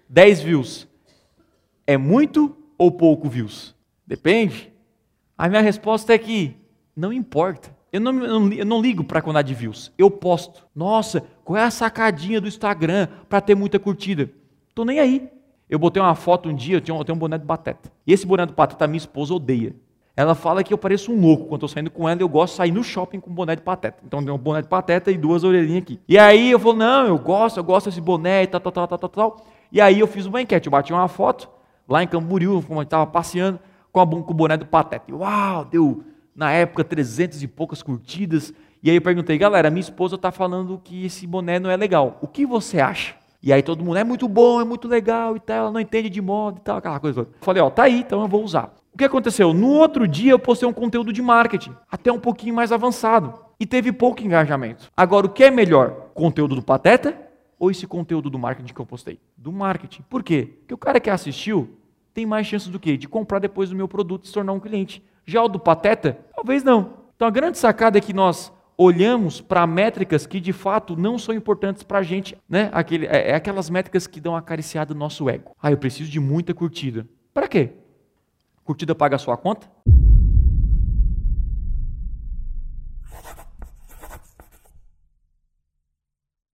10 views. É muito ou pouco views? Depende. A minha resposta é que não importa. Eu não ligo para a quantidade de views. Eu posto. Nossa, qual é a sacadinha do Instagram para ter muita curtida? Tô nem aí. Eu botei uma foto um dia, eu tenho um boné do Pateta. E esse boné do Pateta minha esposa odeia. Ela fala que eu pareço um louco quando estou saindo com ela e eu gosto de sair no shopping com um boné de Pateta. Então tem um boné de Pateta e 2 orelhinhas aqui. E aí eu falo, não, eu gosto desse boné e tal. E aí eu fiz uma enquete, eu bati uma foto lá em Camboriú, como eu estava passeando com o boné do Pateta. E uau, deu na época 300 e poucas curtidas. E aí eu perguntei, galera, minha esposa está falando que esse boné não é legal. O que você acha? E aí todo mundo, é muito bom, é muito legal e tal, ela não entende de moda e tal, aquela coisa toda. Eu falei, ó, tá aí, então eu vou usar. O que aconteceu? No outro dia eu postei um conteúdo de marketing, até um pouquinho mais avançado, e teve pouco engajamento. Agora, o que é melhor? Conteúdo do Pateta ou esse conteúdo do marketing que eu postei? Do marketing. Por quê? Porque o cara que assistiu tem mais chance do quê? De comprar depois do meu produto e se tornar um cliente. Já o do Pateta, talvez não. Então a grande sacada é que nós olhamos para métricas que de fato não são importantes para a gente, né? Aquelas métricas que dão uma acariciada no nosso ego. Eu preciso de muita curtida. Para quê? Curtida paga a sua conta?